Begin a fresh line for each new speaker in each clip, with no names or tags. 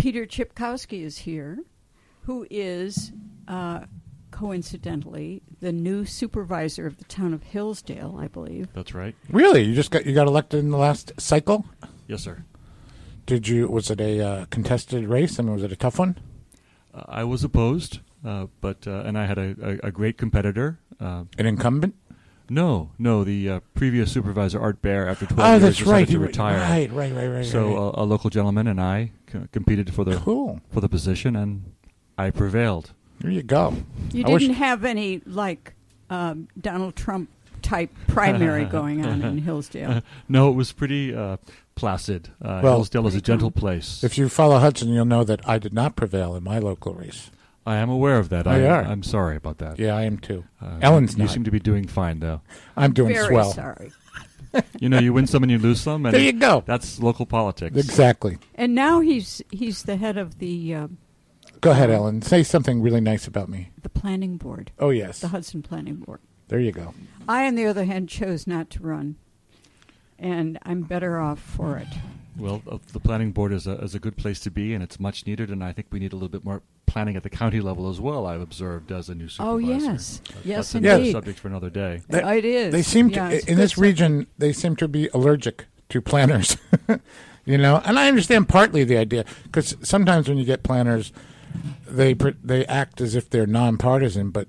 Peter Chipkowski is here, who is, coincidentally, the new supervisor of the town of Hillsdale, I believe.
That's right.
Really? You got elected in the last cycle?
Yes, sir.
Was it a contested race? I mean, was it a tough one?
I was opposed, but and I had a great competitor.
An incumbent?
No. The previous supervisor, Art Bear, after 12 years, decided to retire.
Right.
So a local gentleman and I competed for the position, and I prevailed.
There you go.
You didn't have any, Donald Trump type primary going on in Hillsdale.
No, it was pretty placid. Hillsdale is a gentle place.
If you follow Hudson, you'll know that I did not prevail in my local race.
I am aware of that. I'm sorry about that.
Yeah, I am too. Ellen's not.
You seem to be doing fine, though.
I'm doing
Very
swell.
Sorry.
You win some and you lose some. And
there you go.
That's local politics.
Exactly.
And now he's the head of the...
Go ahead, Ellen. Say something really nice about me.
The planning board.
Oh, yes.
The Hudson Planning Board.
There you go.
I, on the other hand, chose not to run. And I'm better off for it.
Well, the planning board is a good place to be, and it's much needed, and I think we need a little bit more planning at the county level as well, I've observed, as a new supervisor.
Oh, yes.
That's
indeed.
another subject for another day.
It is.
They seem to, in this region, they seem to be allergic to planners, And I understand partly the idea, because sometimes when you get planners, they act as if they're nonpartisan, but,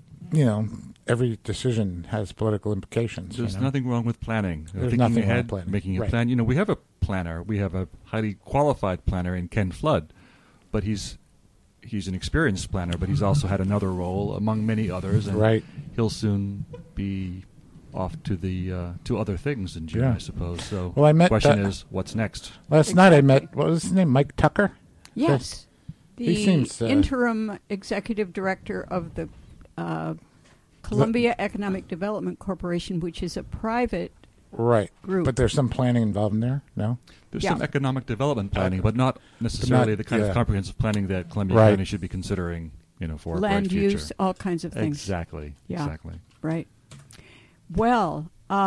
every decision has political implications.
There's nothing wrong with planning.
There's
Thinking
nothing
ahead,
wrong with planning.
making a
Right.
plan. We have a planner. We have a highly qualified planner in Ken Flood, but he's an experienced planner, but he's also had another role among many others, and he'll soon be off to the to other things in June, I suppose. So the question is, what's next?
Last night I met, what was his name, Mike Tucker?
Yes.
He seems
interim executive director of the Columbia Economic Development Corporation, which is a private group.
But there's some planning involved in there, no?
There's some economic development planning, but not necessarily the kind of comprehensive planning that Columbia County should be considering, for
land
a bright future.
use, all kinds of things.
Exactly.
Yeah.
Exactly.
Right. Well,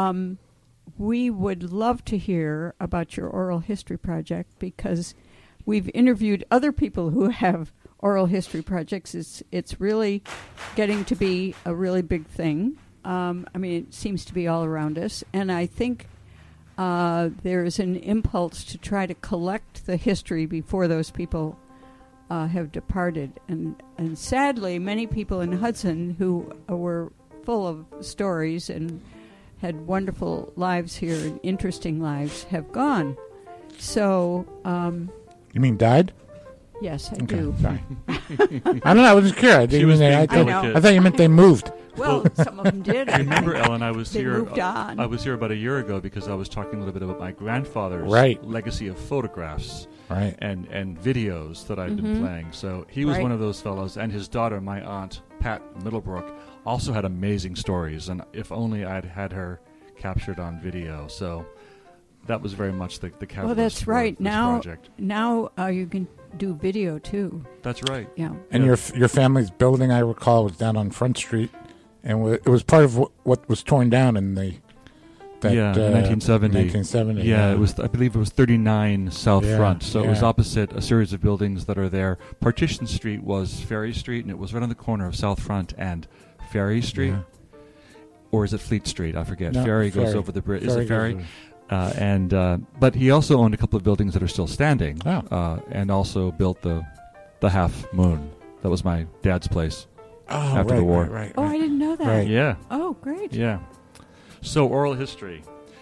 we would love to hear about your oral history project, because we've interviewed other people who have oral history projects. It's really getting to be a really big thing. It seems to be all around us, and I think there is an impulse to try to collect the history before those people have departed. And sadly, many people in Hudson who were full of stories and had wonderful lives here and interesting lives have gone. So...
you mean died?
Yes, I do.
Sorry. I don't know. I wasn't clear. I thought you meant they moved.
Well, some of them did.
Remember, Ellen, I was here.
Moved on.
I was here about a year ago because I was talking a little bit about my grandfather's legacy of photographs and videos that I'd been playing. So he was one of those fellows, and his daughter, my aunt Pat Middlebrook, also had amazing stories. And if only I'd had her captured on video. So that was very much the catalyst.
Well, that's right.
For this project.
Now you can do video too.
That's right.
Yeah.
And your family's building, I recall, was down on Front Street, and it was part of what was torn down in the
1970.
1970.
Yeah, it was. I believe it was 39 South Front. So it was opposite a series of buildings that are there. Partition Street was Ferry Street, and it was right on the corner of South Front and Ferry Street, or is it Fleet Street? I forget.
No,
Ferry goes over the bridge. Is it Ferry? But he also owned a couple of buildings that are still standing, and also built the Half Moon. That was my dad's place after the war.
Right.
Oh, I didn't know that.
Right.
Yeah.
Oh, great.
Yeah. So oral history.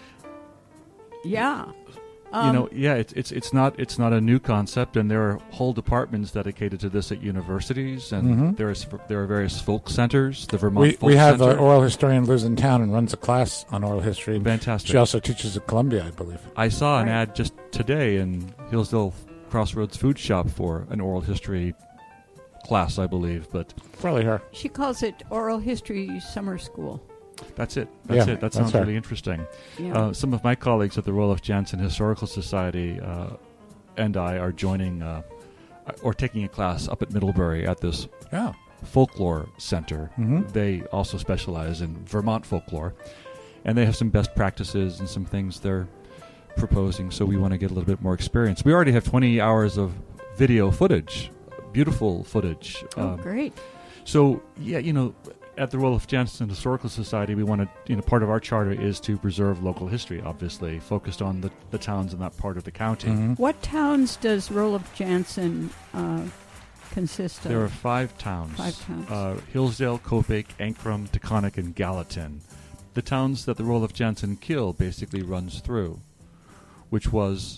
Yeah.
It's not a new concept, and there are whole departments dedicated to this at universities, and there are various folk centers. The Vermont Folk Center.
We have an oral historian lives in town and runs a class on oral history.
Fantastic.
She also teaches at Columbia, I believe.
I saw an ad just today in Hillsdale Crossroads Food Shop for an oral history class, I believe, but
probably her.
She calls it Oral History Summer School.
That's it. That sounds really interesting.
Yeah.
Some of my colleagues at the Royal F. Jansen Historical Society and I are joining or taking a class up at Middlebury at this folklore center. They also specialize in Vermont folklore, and they have some best practices and some things they're proposing, so we want to get a little bit more experience. We already have 20 hours of video footage, beautiful footage.
Great.
So, yeah, at the Roelof Jansen Historical Society, we want to, part of our charter is to preserve local history, obviously, focused on the towns in that part of the county.
Mm-hmm. What towns does Roelof Jansen consist of?
There are 5 towns.
5 towns.
Hillsdale, Copiague, Ancrum, Taconic, and Gallatin. The towns that the Roelof Jansen kill basically runs through, which was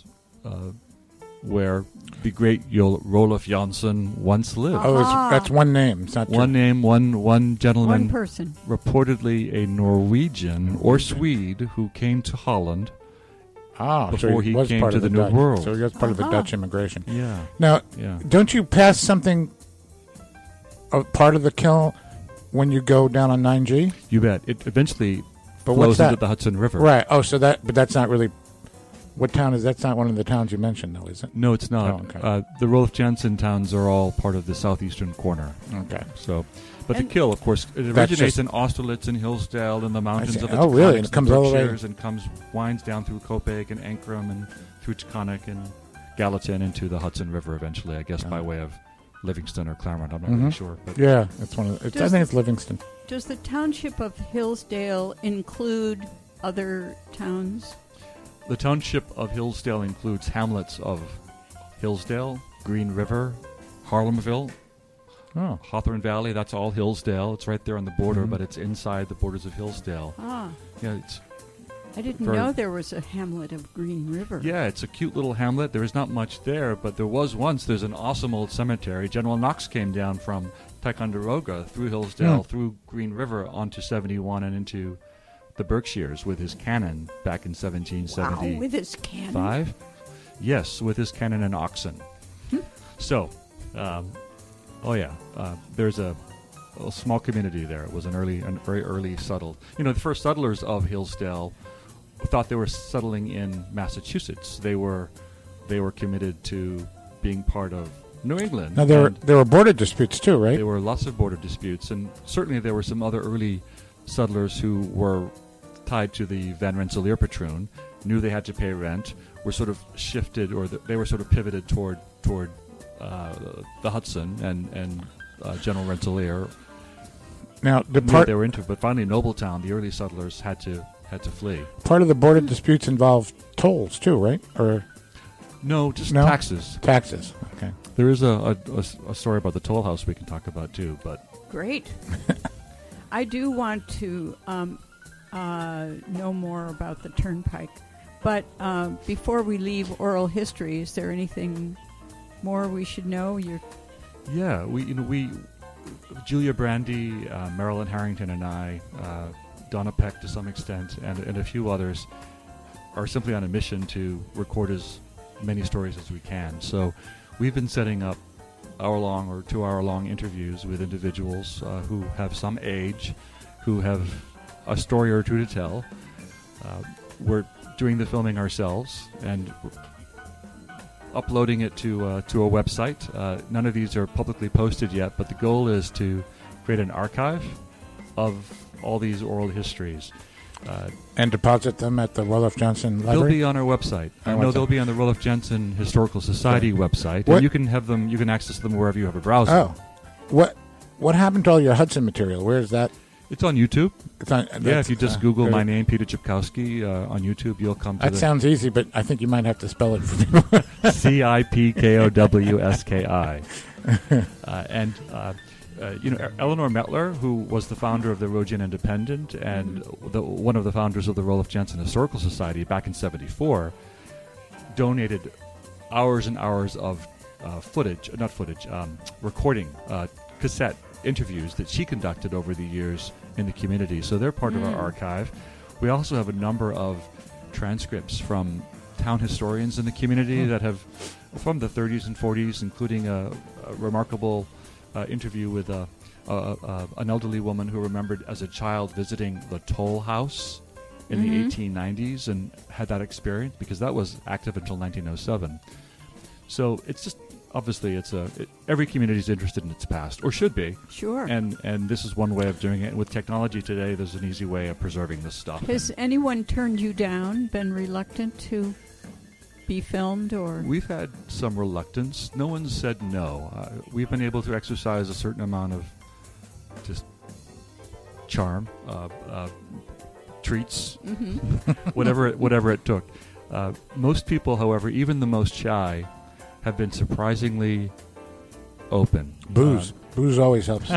where the great Roelof Jansen once lived.
Oh, that's one name. It's not
one name, one gentleman.
One person.
Reportedly a Norwegian or Swede who came to Holland before he came to the New World.
So he was part of the Dutch immigration.
Yeah.
Now, don't you pass something, a part of the kill, when you go down on 9G?
You bet. It eventually flows into the Hudson River.
Right. Oh, but that's not really... What town is that? That's not one of the towns you mentioned, though, is it?
No, it's not.
Oh, okay.
The Roelof Jansen towns are all part of the southeastern corner.
Okay.
So, but the kill, of course, it originates in Austerlitz and Hillsdale in the mountains of the
really? And it comes all the way
and winds down through Copiague and Ancrum and through Taconic and Gallatin into the Hudson River eventually, I guess, by way of Livingston or Claremont. I'm not really sure. But
yeah, it's one of the, I think it's Livingston.
Does the township of Hillsdale include other towns?
The township of Hillsdale includes hamlets of Hillsdale, Green River, Harlemville, Hawthorne Valley. That's all Hillsdale. It's right there on the border, but it's inside the borders of Hillsdale. Yeah,
I didn't know there was a hamlet of Green River.
Yeah, it's a cute little hamlet. There is not much there, but there was once. There's an awesome old cemetery. General Knox came down from Ticonderoga through Hillsdale, through Green River onto 71 and into the Berkshires with his cannon back in 1775.
Wow, with his cannon?
Yes, with his cannon and oxen. So, there's a small community there. It was a very early settled. The first settlers of Hillsdale thought they were settling in Massachusetts. They were committed to being part of New England.
Now there were border disputes too, right?
There were lots of border disputes, and certainly there were some other early settlers who were tied to the Van Rensselaer Patroon, knew they had to pay rent, were sort of shifted, or they were sort of pivoted toward the Hudson and General Rensselaer.
Now
the part they were into, but finally Nobletown, the early settlers had to flee.
Part of the border disputes involved tolls too, right? Or
no, just taxes.
Taxes. Okay.
There is a story about the toll house we can talk about too, but
great. I do want to know more about the Turnpike, but before we leave oral history, is there anything more we should know?
We Julia Brandy, Marilyn Harrington, and I, Donna Peck to some extent, and a few others are simply on a mission to record as many stories as we can. So we've been setting up hour-long or 2-hour-long interviews with individuals who have some age, who have a story or two to tell. We're doing the filming ourselves and uploading it to a website. None of these are publicly posted yet, but the goal is to create an archive of all these oral histories.
And deposit them at the Roelof Jansen Library?
They'll be on our website. They'll be on the Roelof Jansen Historical Society website. And you can have them. You can access them wherever you have a browser.
Oh, what happened to all your Hudson material? Where is that?
It's on YouTube.
If
you just Google my name, Peter Chipkowski, on YouTube, you'll come to
that. That sounds easy, but I think you might have to spell it for people.
Cipkowski. Eleanor Mettler, who was the founder of the Rogin Independent and one of the founders of the Roelof Jansen Historical Society back in '74, donated hours and hours of recording, cassette interviews that she conducted over the years in the community. So they're part of our archive. We also have a number of transcripts from town historians in the community that have, from the 30s and 40s, including a remarkable interview with an elderly woman who remembered as a child visiting the toll house in the 1890s and had that experience because that was active until 1907. So it's just, obviously, every community is interested in its past, or should be.
Sure.
And this is one way of doing it. With technology today, there's an easy way of preserving this stuff.
Has anyone turned you down, been reluctant to be filmed, or
we've had some reluctance. No one said no. We've been able to exercise a certain amount of just charm, treats, whatever it took. Most people, however, even the most shy, have been surprisingly open.
Booze always helps.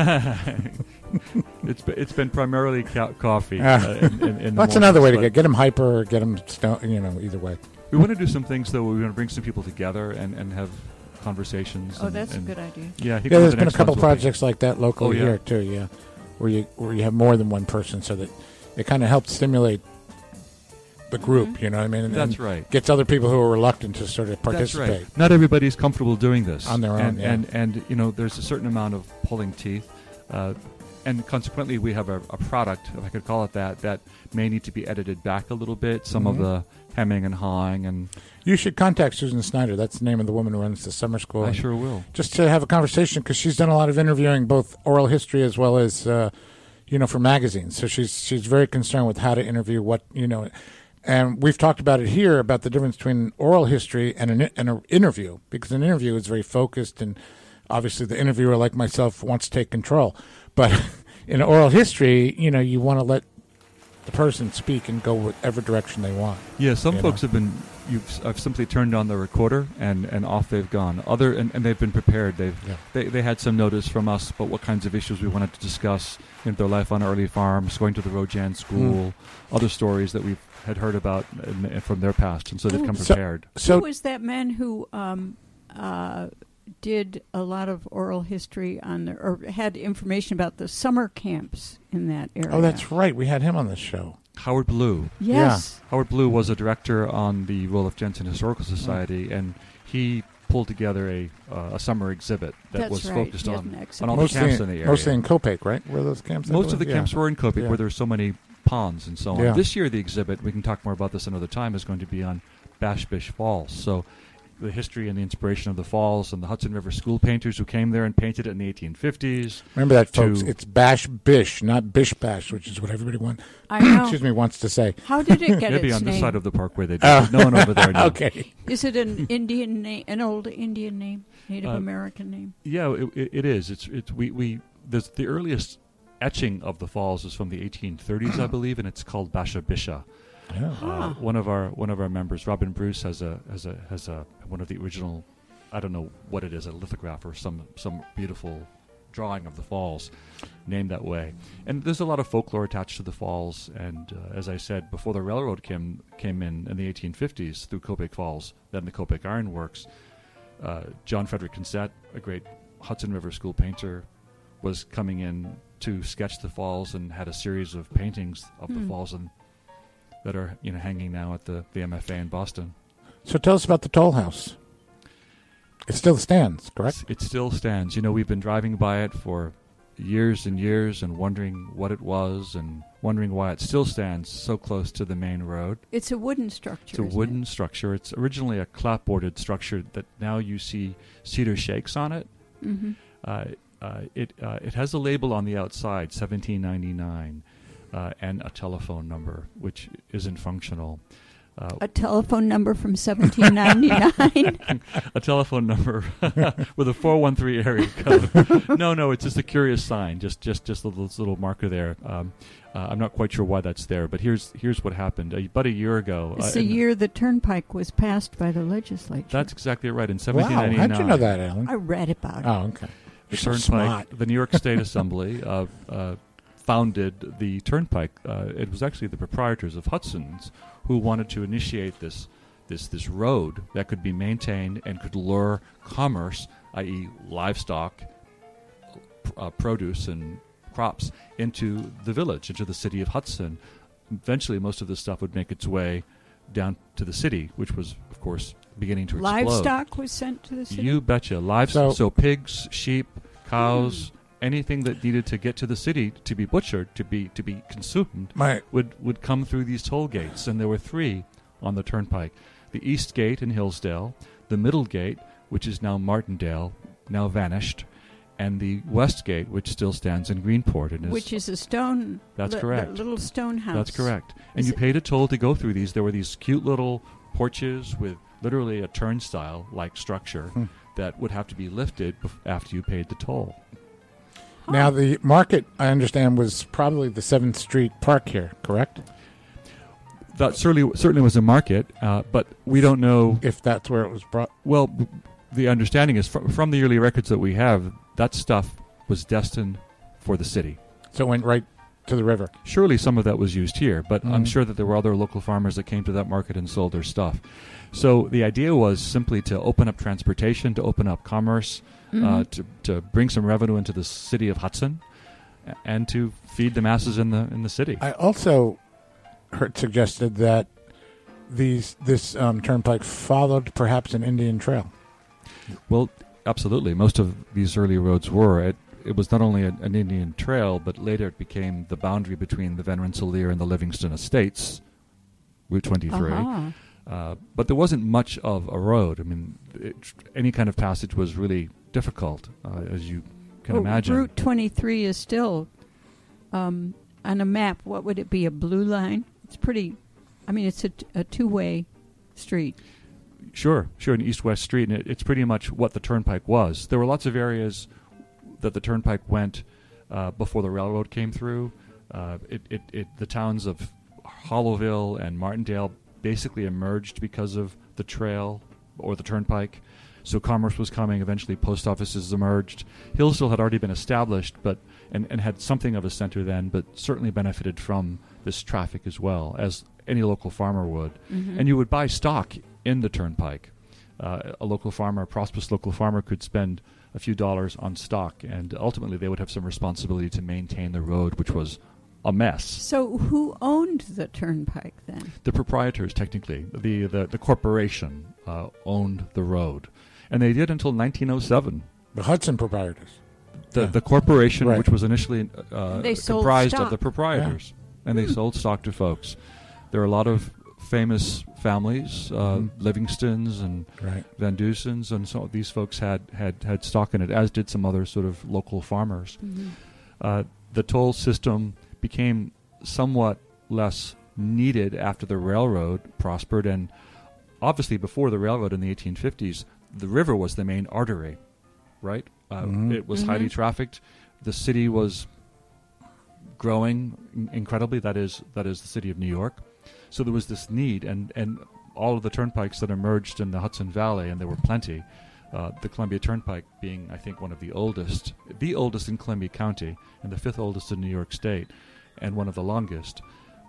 It's been primarily coffee. In
that's another way to get them hyper or get them stoned. Either way.
We want to do some things though. We want to bring some people together and have conversations.
Oh, that's a good idea.
Yeah, I think
there's been a couple projects like that locally here too. Yeah, where you have more than one person, so that it kind of helps stimulate the group. You know what I mean? And
that's right.
Gets other people who are reluctant to sort of participate.
That's right. Not everybody's comfortable doing this
on their own.
And there's a certain amount of pulling teeth. And consequently, we have a product, if I could call it that may need to be edited back a little bit. Some of the hemming and hawing. And
you should contact Susan Snyder. That's the name of the woman who runs the summer school.
I sure will.
Just to have a conversation, because she's done a lot of interviewing, both oral history as well as, for magazines. So she's very concerned with how to interview And we've talked about it here, about the difference between oral history and an interview, because an interview is very focused, and obviously the interviewer, like myself, wants to take control. But in oral history, you want to let the person speak and go whatever direction they want.
Yeah, some folks I've simply turned on the recorder and off they've gone. And they've been prepared. They had some notice from us about what kinds of issues we wanted to discuss in their life on early farms, going to the Rojan school, other stories that we've had heard about from their past, and so they've come prepared.
So who was that man who did a lot of oral history or had information about the summer camps in that area?
Oh, that's right. We had him on the show.
Howard Blue.
Yes.
Yeah. Howard Blue was a director on the Roloff Jensen Historical Society, and he pulled together a summer exhibit that was focused on all the camps in the area.
Mostly in Kopek, right? Where those camps?
Most of the camps were in Kopek, where there's so many ponds and so on.
Yeah.
This year, the exhibit, we can talk more about this another time, is going to be on Bash Bish Falls. So the history and the inspiration of the falls and the Hudson River school painters who came there and painted it in the 1850s.
Remember that, folks. It's Bash Bish, not Bish Bash, which is what everybody wants to say.
How did it get
Maybe
its
on
name?
this side of the parkway they did. No one over there knows.
Okay.
Is it an Indian name, an old Indian name, Native American name?
Yeah, it is. The earliest etching of the falls is from the 1830s, I believe, and it's called Basha Bisha.
Yeah.
One of our members, Robin Bruce, has one of the original, I don't know what it is, a lithograph or some beautiful drawing of the falls named that way. And there's a lot of folklore attached to the falls. And as I said, before the railroad came in the 1850s through Kopek Falls, then the Kopek Iron Works, John Frederick Consett, a great Hudson River school painter, was coming in to sketch the falls and had a series of paintings of the falls that are hanging now at the MFA in Boston.
So tell us about the Toll House. It still stands, correct?
It still stands. We've been driving by it for years and years and wondering what it was and wondering why it still stands so close to the main road.
It's a wooden structure.
It's a wooden structure. It's originally a clapboarded structure that now you see cedar shakes on it.
Mm-hmm.
It has a label on the outside, 1799. And a telephone number, which isn't functional.
A telephone number from 1799?
A telephone number with a 413 area code. No, it's just a curious sign, just a little marker there. I'm not quite sure why that's there, but here's what happened. About a year ago.
It's the year the Turnpike was passed by the legislature.
That's exactly right, in 1799.
Wow, how'd you know that, Alan?
I read about it.
Oh, okay.
The Turnpike, the New York State Assembly founded the Turnpike. It was actually the proprietors of Hudson's who wanted to initiate this road that could be maintained and could lure commerce, i.e. livestock, produce and crops, into the village, into the city of Hudson. Eventually, most of this stuff would make its way down to the city, which was, of course, beginning to explode.
Livestock was sent to the city?
You betcha. Livestock, so pigs, sheep, cows... Anything that needed to get to the city to be butchered, to be consumed, would come through these toll gates, and there were 3 on the Turnpike: the East Gate in Hillsdale, the Middle Gate, which is now Martindale, now vanished, and the West Gate, which still stands in Greenport, and
which is a stone.
That's correct.
A little stone house.
That's correct. And you paid a toll to go through these. There were these cute little porches with literally a turnstile-like structure that would have to be lifted after you paid the toll.
Now, the market, I understand, was probably the 7th Street Park here, correct?
That certainly was a market, but we don't know
if that's where it was brought.
Well, the understanding is from the early records that we have, that stuff was destined for the city.
So it went right to the river.
Surely some of that was used here, but I'm sure that there were other local farmers that came to that market and sold their stuff. So the idea was simply to open up transportation, to open up commerce, to bring some revenue into the city of Hudson, and to feed the masses in the city.
I also heard suggested that this turnpike followed perhaps an Indian trail.
Well, absolutely. Most of these early roads were. It was not only an Indian trail, but later it became the boundary between the Van Rensselaer and the Livingston Estates, Route 23. But there wasn't much of a road. I mean, any kind of passage was really difficult, as you can imagine.
Route 23 is still, on a map, what would it be, a blue line? It's pretty, it's a two-way street.
Sure, an east-west street, and it's pretty much what the turnpike was. There were lots of areas that the turnpike went before the railroad came through. The towns of Hollowville and Martindale basically emerged because of the trail or the turnpike. So commerce was coming. Eventually, post offices emerged. Hillsdale had already been established, and had something of a center then, but certainly benefited from this traffic as well, as any local farmer would. And you would buy stock in the turnpike. A prosperous local farmer could spend a few dollars on stock, and ultimately they would have some responsibility to maintain the road, which was a mess.
So who owned the turnpike then?
The proprietors, technically. The corporation owned the road. And they did until 1907.
The Hudson proprietors.
The corporation, which was initially
comprised
of the proprietors. And they sold stock to folks. There are a lot of famous families, Livingstons and Van Dusens, and so these folks had stock in it, as did some other sort of local farmers. The toll system became somewhat less needed after the railroad prospered, and obviously before the railroad in the 1850s, the river was the main artery, right? It was highly trafficked. The city was growing incredibly. That is the city of New York. So there was this need, and all of the turnpikes that emerged in the Hudson Valley, and there were plenty, the Columbia Turnpike being, I think, one of the oldest in Columbia County, and the 5th oldest in New York State, and one of the longest,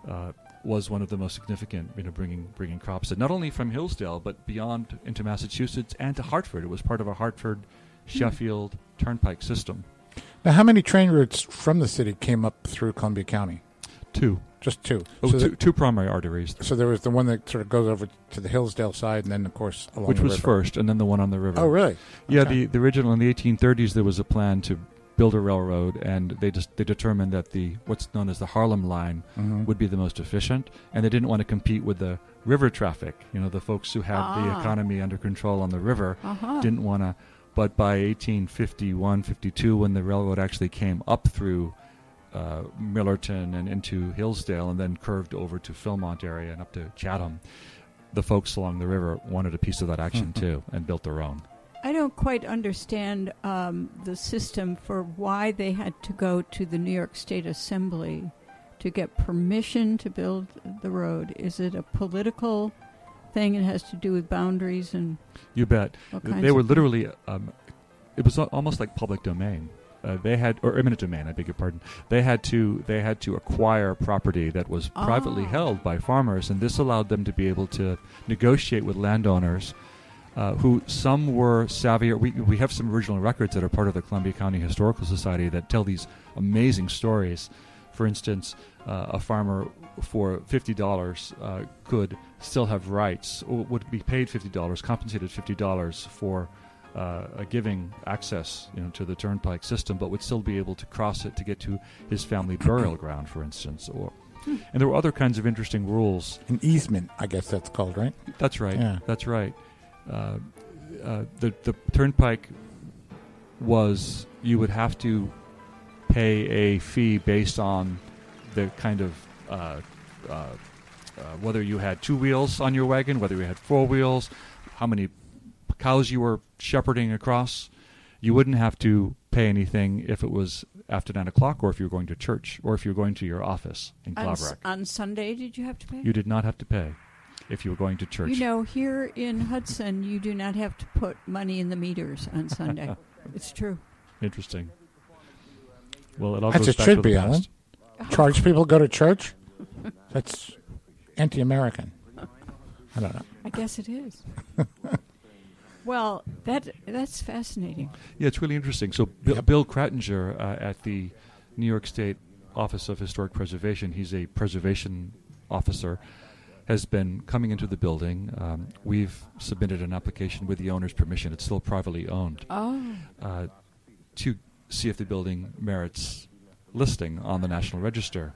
was one of the most significant, bringing crops in, not only from Hillsdale, but beyond into Massachusetts and to Hartford. It was part of a Hartford-Sheffield turnpike system.
Now, how many train routes from the city came up through Columbia County?
2.
Just 2.
Two primary arteries.
So there was the one that sort of goes over to the Hillsdale side, and then, of course, along
which
the
was
river.
First, and then the one on the river.
Oh, really?
Yeah,
Okay.
the original, in the 1830s, there was a plan to build a railroad, and they determined that what's known as the Harlem Line would be the most efficient, and they didn't want to compete with the river traffic. The folks who had the economy under control on the river didn't want to. But by 1851, 52, when the railroad actually came up through Millerton and into Hillsdale and then curved over to Philmont area and up to Chatham, the folks along the river wanted a piece of that action too and built their own.
I don't quite understand the system for why they had to go to the New York State Assembly to get permission to build the road. Is it a political thing? It has to do with boundaries and...
You bet. They were literally... it was almost like public domain. They had, or eminent domain, I beg your pardon. They had to acquire property that was privately held by farmers, and this allowed them to be able to negotiate with landowners, who some were savvier. We have some original records that are part of the Columbia County Historical Society that tell these amazing stories. For instance, a farmer for $50 could still have rights, or would be paid $50, compensated $50 for giving access, to the turnpike system, but would still be able to cross it to get to his family burial ground, for instance. And there were other kinds of interesting rules.
An easement, I guess that's called, right?
That's right.
Yeah.
That's right. The turnpike was, you would have to pay a fee based on the kind of whether you had 2 wheels on your wagon, whether you had 4 wheels, how many cows you were shepherding across. You wouldn't have to pay anything if it was after 9 o'clock, or if you were going to church, or if you were going to your office in Claverack.
On Sunday, did you have to pay?
You did not have to pay if you were going to church.
You know, here in Hudson, you do not have to put money in the meters on Sunday. It's true.
Interesting. Well, it all
goes
back
to the past. It should be,
Ellen.
Charge people go to church? That's anti-American. I don't know.
I guess it is. Well, that's fascinating.
Yeah, it's really interesting. So Bill Krattinger at the New York State Office of Historic Preservation, he's a preservation officer, has been coming into the building. We've submitted an application with the owner's permission. It's still privately owned. To see if the building merits listing on the National Register.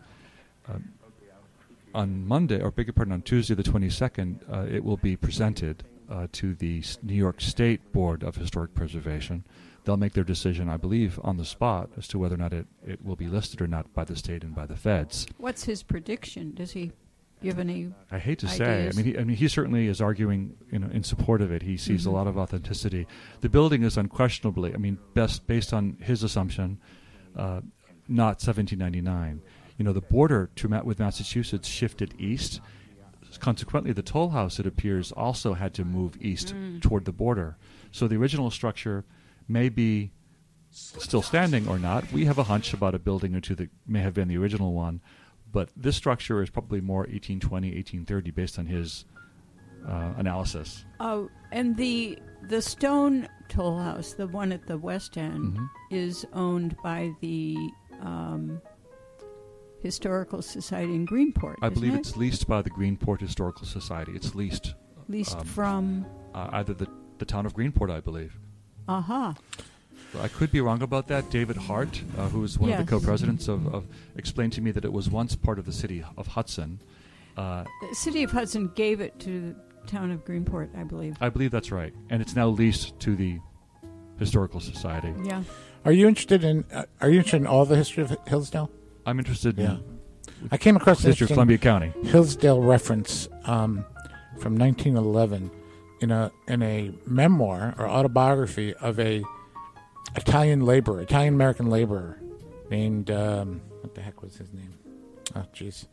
On Monday, or beg your pardon, on Tuesday the 22nd, it will be presented to the New York State Board of Historic Preservation. They'll make their decision, I believe, on the spot as to whether or not it will be listed or not by the state and by the feds.
What's his prediction? Does he give any
I hate to
ideas?
say. He certainly is arguing in support of it. He sees a lot of authenticity. The building is unquestionably, based on his assumption, not 1799. The border with Massachusetts shifted east. Consequently, the toll house, it appears, also had to move east toward the border. So the original structure may be still standing or not. We have a hunch about a building or two that may have been the original one, but this structure is probably more 1820, 1830 based on his analysis.
Oh, and the stone toll house, the one at the west end, is owned by the Historical Society in Greenport.
I believe it's leased by the Greenport Historical Society. It's leased
from
either the town of Greenport, I believe.
I
could be wrong about that. David Hart, who is one of the co-presidents of explained to me that it was once part of the city of Hudson.
The city of Hudson gave it to the town of Greenport, I believe.
I believe that's right, and it's now leased to the Historical Society.
Yeah.
Are you interested in all the history of Hillsdale?
I'm interested in.
I came across
the history of Columbia County
Hillsdale reference from 1911 in a memoir or autobiography of a Italian American laborer named what the heck was his name? Oh, jeez,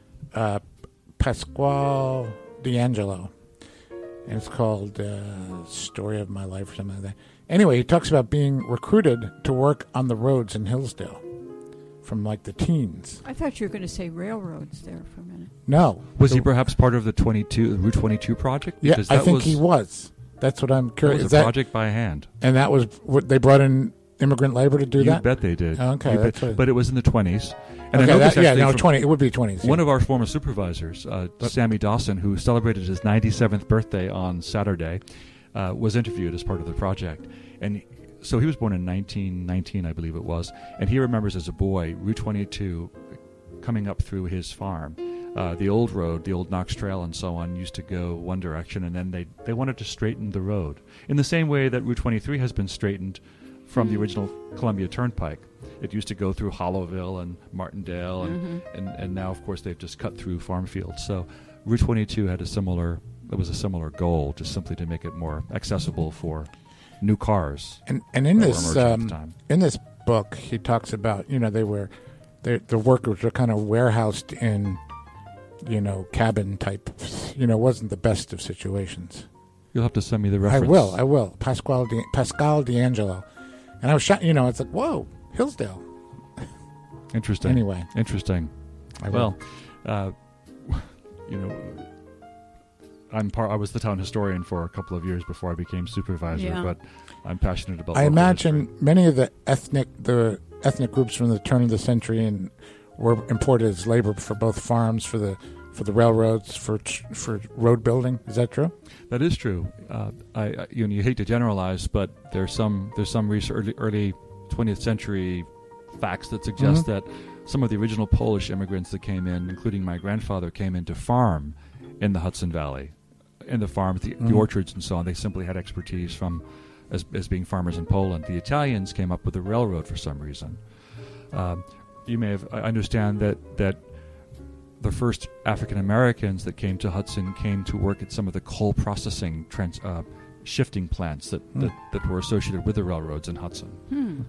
Pasquale D'Angelo, and it's called "Story of My Life" or something like that. Anyway, he talks about being recruited to work on the roads in Hillsdale from like the teens.
I thought you were going to say railroads there for a minute.
No.
Was he perhaps part of the Route 22 project?
Yeah, I think he was. That's what I'm curious.
It was a project by hand.
And that was what they brought in immigrant labor to do that?
You bet they did.
Okay.
But it was in the 20s.
And okay, I know 20. It would be 20s.
One of our former supervisors, Sammy Dawson, who celebrated his 97th birthday on Saturday, was interviewed as part of the project. And so he was born in 1919, I believe it was, and he remembers as a boy Route 22 coming up through his farm. The old road, the old Knox Trail and so on, used to go one direction, and then they wanted to straighten the road in the same way that Route 23 has been straightened from the original Columbia Turnpike. It used to go through Hollowville and Martindale, and now, of course, they've just cut through farm fields. So Route 22 had a similar goal, just simply to make it more accessible for new cars.
And in this book, he talks about the workers were kind of warehoused in cabin type. Wasn't the best of situations.
You'll have to send me the reference.
I will. Pasquale D'Angelo, and I was shocked. It's like, whoa, Hillsdale.
Interesting.
Anyway,
interesting. I was the town historian for a couple of years before I became supervisor, but I'm passionate about.
I imagine
history.
Many of the ethnic groups from the turn of the century and were imported as labor for both farms, for the railroads, for road building. Is that true?
That is true. You hate to generalize, but there's some research, early 20th century facts that suggest that some of the original Polish immigrants that came in, including my grandfather, came in to farm in the Hudson Valley, in the farms, the orchards and so on. They simply had expertise from as being farmers in Poland. The Italians came up with the railroad for some reason. You may have. I understand that the first African Americans that came to Hudson came to work at some of the coal processing shifting plants that were associated with the railroads in Hudson.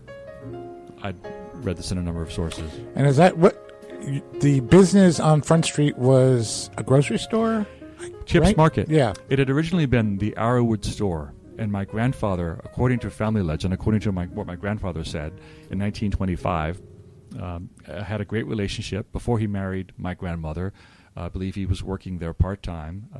I read this in a number of sources.
And is that what the business on Front Street was? A grocery store?
Chip's
right?
Market.
Yeah.
It had originally been the Arrowwood store. And my grandfather, according to family legend, according to what my grandfather said, in 1925, had a great relationship before he married my grandmother. I believe he was working there part-time,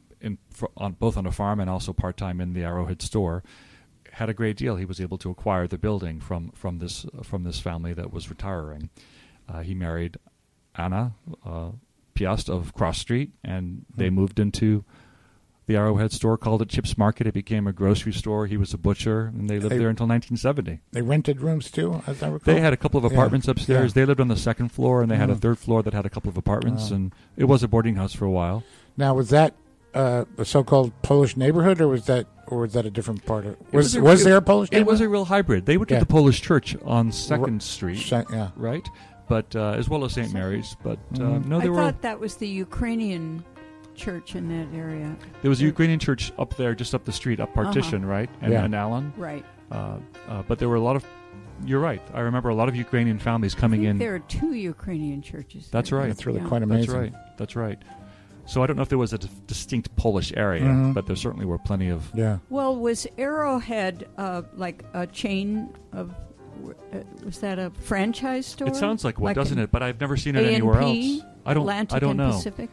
both on a farm and also part-time in the Arrowhead store. Had a great deal. He was able to acquire the building from this family that was retiring. He married Anna Piast of Cross Street, and they moved into the Arrowhead store, called it Chip's Market. It became a grocery store. He was a butcher, and they lived there until 1970.
They rented rooms too, as I recall?
They had a couple of apartments upstairs. Yeah. They lived on the second floor, and they had a third floor that had a couple of apartments, and it was a boarding house for a while.
Now, was that a so-called Polish neighborhood, or was that a different part of it? Was there a Polish neighborhood?
It was a real hybrid. They went to the Polish church on 2nd Street, right? But as well as St. Mary's. But no,
I thought that was the Ukrainian church in that area.
There was a Ukrainian church up there, just up the street, up Partition, right? And Allen.
Right.
But there were a lot of... You're right. I remember a lot of Ukrainian families coming in.
There are 2 Ukrainian churches.
That's right.
That's really quite amazing.
That's right. So I don't know if there was a distinct Polish area, but there certainly were plenty of...
Yeah.
Well, was Arrowhead like a chain of... was that a franchise store?
It sounds like one, doesn't it? But I've never seen it anywhere else. I don't know.
Pacific?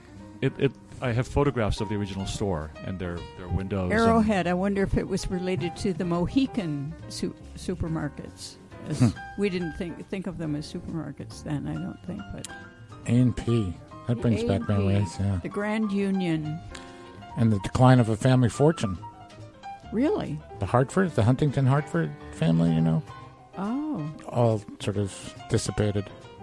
I have photographs of the original store and their windows.
Arrowhead. I wonder if it was related to the Mohican supermarkets. We didn't think of them as supermarkets then, I don't think. But
A&P. That brings back memories, yeah.
The Grand Union.
And the decline of a family fortune.
Really?
The Hartford, the Huntington Hartford family, you know?
Oh.
All sort of dissipated.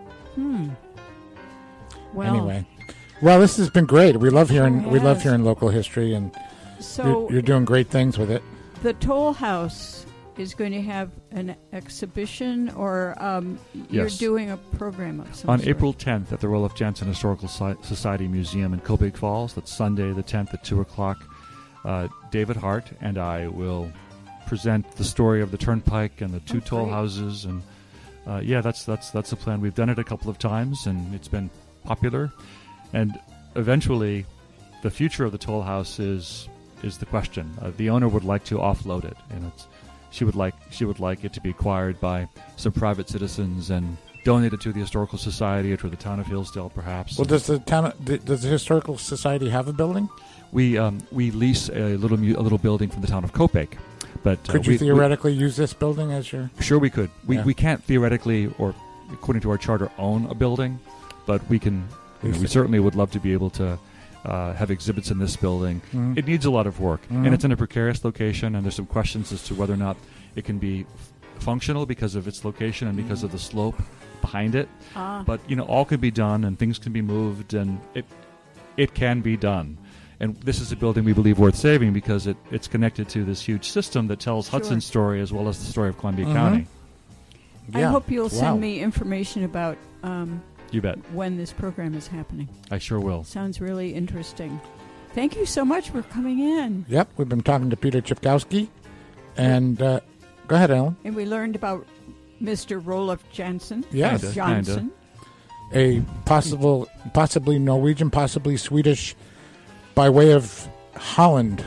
Well,
anyway. Well, this has been great. We love hearing local history, and
so
you're doing great things with it.
The Toll House is going to have an exhibition, or you're doing a program of some
on
sort.
April 10th at the Roloff Jansen Historical Society Museum in Cobig Falls. That's Sunday the 10th at 2 o'clock. David Hart and I will present the story of the Turnpike and the 2 toll houses, and that's the plan. We've done it a couple of times, and it's been popular. And eventually, the future of the toll house is the question. The owner would like to offload it, and she would like it to be acquired by some private citizens and donated to the Historical Society or to the town of Hillsdale, perhaps.
Well, does the Historical Society have a building?
We lease a little building from the town of Copake. But
could you theoretically use this building as your?
Sure, we could. We can't theoretically, or according to our charter, own a building, but we can. We certainly would love to be able to have exhibits in this building. It needs a lot of work, and it's in a precarious location, and there's some questions as to whether or not it can be functional because of its location and because of the slope behind it. But all can be done, and things can be moved, and it can be done. And this is a building we believe worth saving because it's connected to this huge system that tells Hudson's story as well as the story of Columbia County.
Yeah. I hope you'll send me information about
you bet.
When this program is happening.
I sure will.
Sounds really interesting. Thank you so much for coming in.
Yep, we've been talking to Peter Chipkowski. And go ahead, Ellen.
And we learned about Mr. Roloff Jansen.
Yes.
Johnson.
A possibly Norwegian, possibly Swedish, by way of Holland.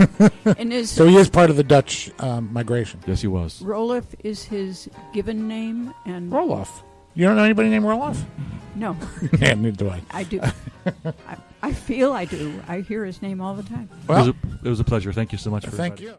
So he is part of the Dutch migration.
Yes, he was.
Roloff is his given name. And
Roloff. You don't know anybody named Roloff?
No.
Yeah, neither do I.
I do. I feel I do. I hear his name all the time.
Well, it was a pleasure. Thank you so much for
Thank you.